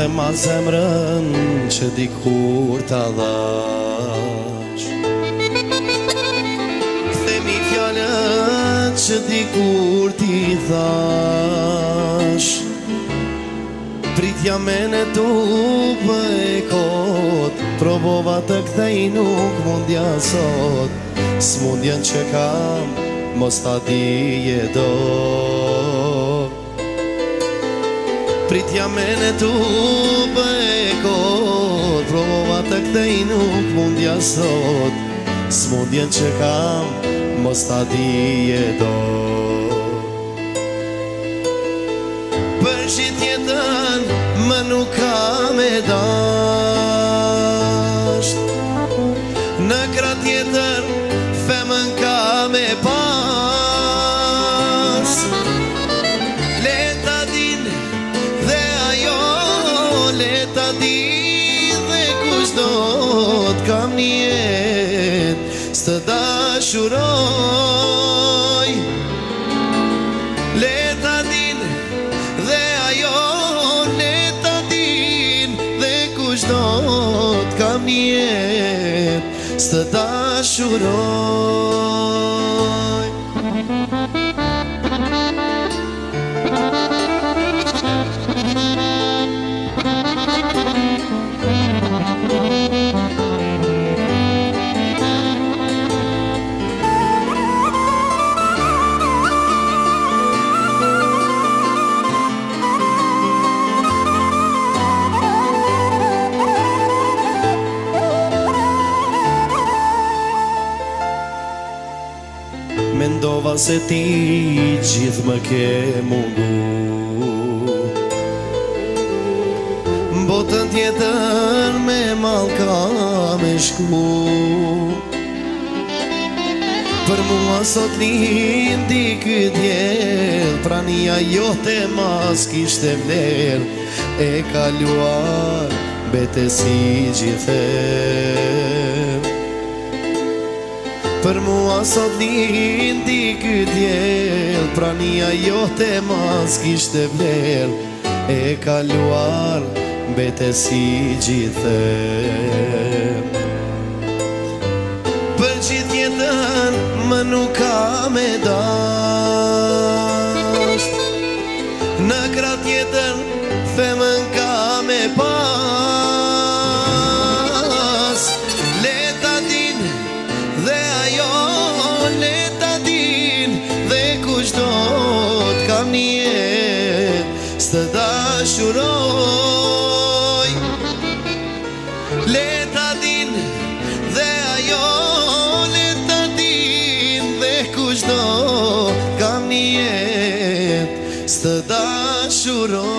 dhe ma zemrën që dikur t'a dhash. Kthemi fjallët që dikur ti thash. Pritja mene tu për e kot, provova të kthej nuk mundja sot. S'mundjen që kam, mos ta dije do. Pritja mene tu për e kot, provova të kthej nuk mundja sot. S'mundjen që kam, mos ta dije do. Për gjithë jetën më nuk ka me dasht. Në krat tjetër femën ka me pas. Leta din dhe ajo leta din dhe kush do t'kam një jet s'të dashuroj. Leta din dhe ajo leta din dhe kush do t'kam një jet s'të dashuroj. Mendova se ti gjithë më ke mungu, botën tjetër me malka me shku. Për mua sot lindi këtë jetë, prania jote mas kishte vler. E kaluar betesi gjithë. Për mua sot lindi këtë jetë, prania jote mas kishte vler. E kaluar betesi gjithë. Për gjithë jetën më nuk ka me dasht. Në krat jetën femën ka me pas. Leta din dhe ajo leta din dhe kush do t'kam një jet s'të dashuroj. Leta din dhe ajo leta din dhe kush do t'kam një jet s'të dashuroj.